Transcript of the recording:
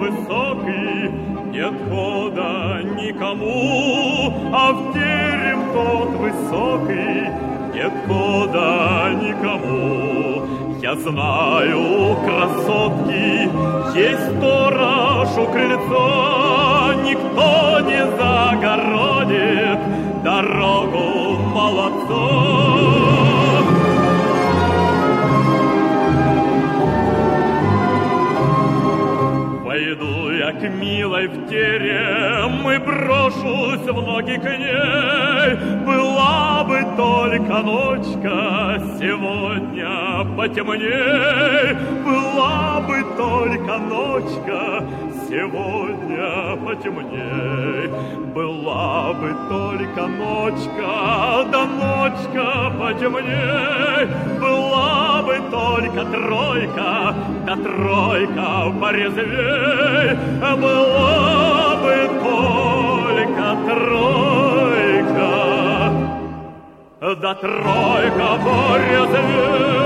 высокий, нет хода никому, а в терем тот высокий, нет хода никому. Я знаю, красотки, есть сторож у крыльца, никто не загородит дорогу молодцу. Пойду я к милой в терем и брошусь в ноги к ней. Была бы только ночка, сегодня потемней. Была бы только ночка, сегодня потемней. Была бы только ночка, да ночка потемней. Была бы только тройка, да тройка порезвей. Была бы только тройка, да тройка порезвей.